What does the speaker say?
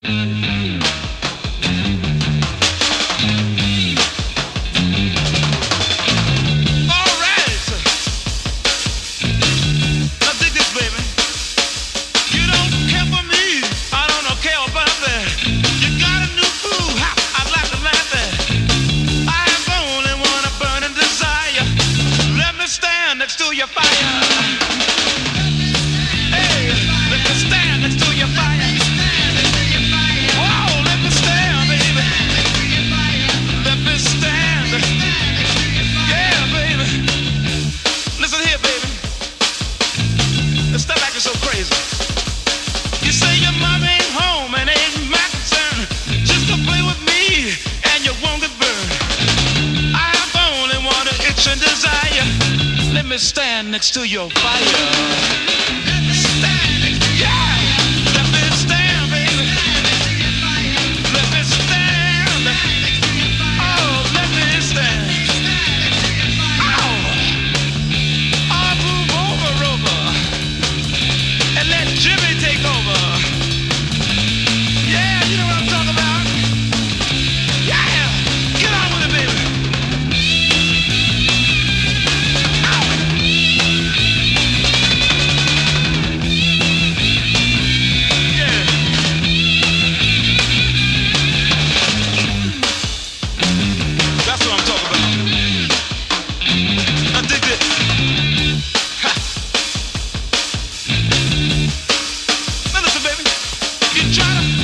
Next to your fire. Hey, let me stand next to your fire. Whoa, let me stand, baby. Let me stand. Yeah, baby. Listen here, baby. This stuff like it's so crazy. You say your mom ain't home and ain't my concern. Just to play with me and you won't get burned. I have only one itch and desire. Let me stand next to your fire. Stand, yeah. Let me stand, baby. Let me stand. Oh, let me stand. Oh, I'll move over and let Jimmy take over. Yeah, you know what I'm talking about. Yeah, get on with it, baby. You try to